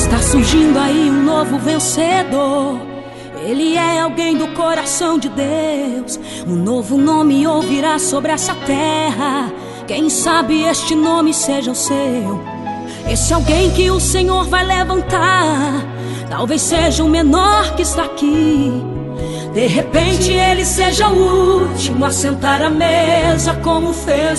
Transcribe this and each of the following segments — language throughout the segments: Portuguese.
Está surgindo aí um novo vencedor. Ele é alguém do coração de Deus. Um novo nome ouvirá sobre essa terra. Quem sabe este nome seja o seu. Esse alguém que o Senhor vai levantar. Talvez seja o menor que está aqui. De repente ele seja o último a sentar à mesa, como fez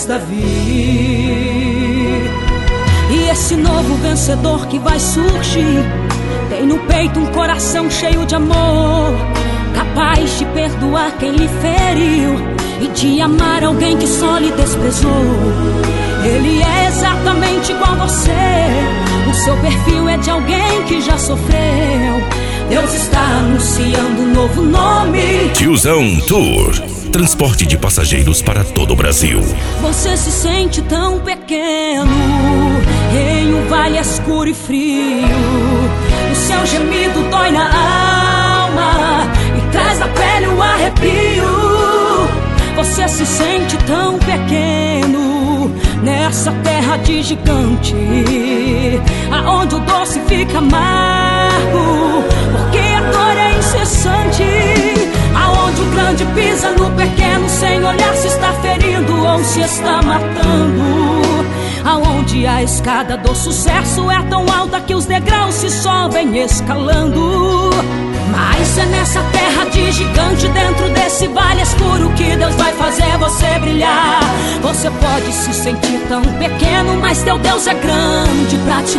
Davi. E esse novo vencedor que vai surgir tem no peito um coração cheio de amor, capaz de perdoar quem lhe feriu e de amar alguém que só lhe desprezou. Ele é exatamente igual a você. O seu perfil é de alguém que já sofreu. Deus está anunciando um novo nome. Tiozão Tour. Transporte de passageiros para todo o Brasil. Você se sente tão pequeno em um vale escuro e frio. O seu gemido dói na alma e traz da pele um arrepio. Você se sente tão pequeno nessa terra de gigante, aonde o doce fica amargo, porque a dor é incessante. Aonde o grande pisa no pequeno sem olhar se está ferindo ou se está matando. Aonde a escada do sucesso é tão alta que os degraus se sobem escalando. Mas é nessa terra de gigante, dentro desse vale escuro, que Deus vai fazer você brilhar. Você pode se sentir tão pequeno, mas teu Deus é grande pra te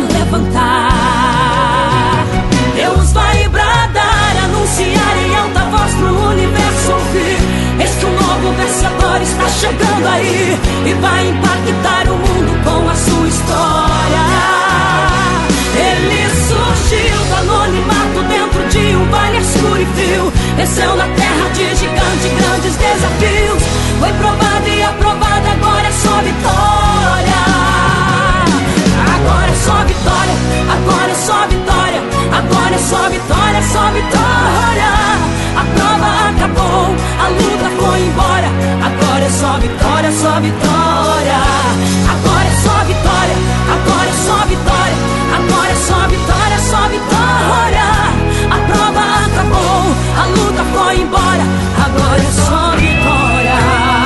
levantar. Deus vai bradar, anunciar em alta voz pro universo ouvir. Eis que um novo vencedor está chegando aí e vai impactar o mundo com a sua história. Ele surgiu do anonimato dentro de um vale escuro e frio. Desceu na terra de gigante, grandes desafios. Foi provado e aprovado, agora é só vitória. Agora é só vitória, agora é só vitória. Agora é só vitória, só vitória. A prova acabou, a luta foi embora. Agora é só vitória, só vitória. Agora é só vitória, agora é só vitória. Agora é só vitória, só vitória. A prova acabou, a luta foi embora. Agora é só vitória.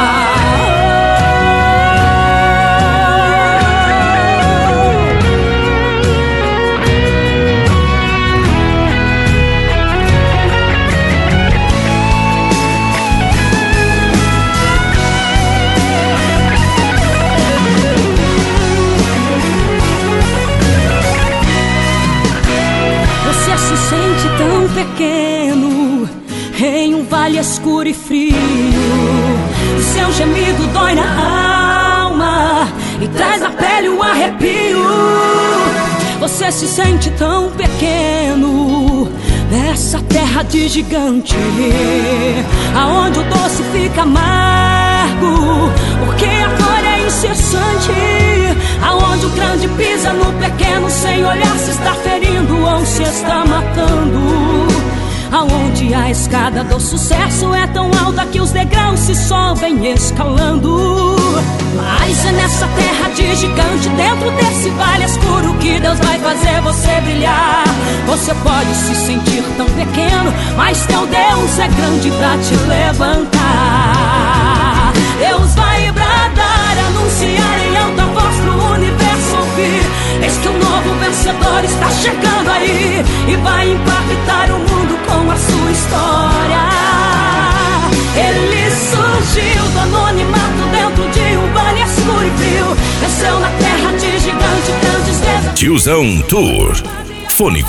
Pequeno em um vale escuro e frio. O seu gemido dói na alma e traz na pele um arrepio. Você se sente tão pequeno nessa terra de gigante, aonde o doce fica amargo, porque a dor é incessante. Aonde o grande pisa no pequeno sem olhar se está ferindo ou se está matando. Aonde a escada do sucesso é tão alta que os degraus se sobem escalando. Mas é nessa terra de gigante, dentro desse vale escuro, que Deus vai fazer você brilhar. Você pode se sentir tão pequeno, mas teu Deus é grande pra te levantar. Deus vai bradar, anunciar em alta voz pro universo ouvir. Eis que um novo vencedor está chegando aí e vai impactar o mundo com a sua história. Ele surgiu do anonimato dentro de um vale escuro e frio. Desceu na terra de gigante, grandes desafios. Tiozão Tour. Fone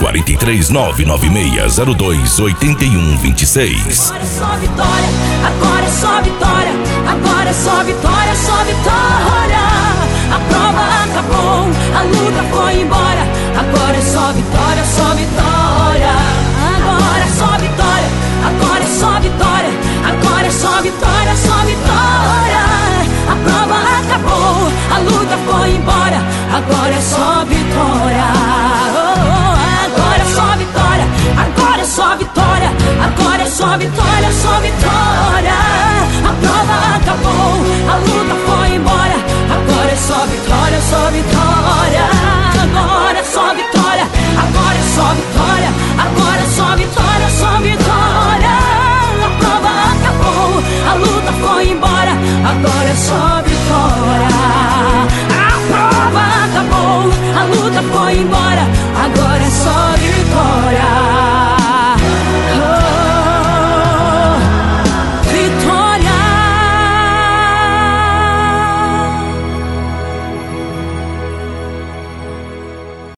43-99602-8126. Agora é só vitória, agora é só vitória. Agora é só vitória, só vitória. A prova acabou, a luta foi embora. Agora é só vitória, só vitória. Agora é só vitória, agora é só vitória. Agora é só vitória, só vitória. A prova acabou, a luta foi embora. Agora é só vitória. Agora é só vitória, agora é só vitória. Agora é só vitória, só vitória. A prova acabou, a luta foi embora. Agora é só vitória, só vitória. Agora agora é só vitória.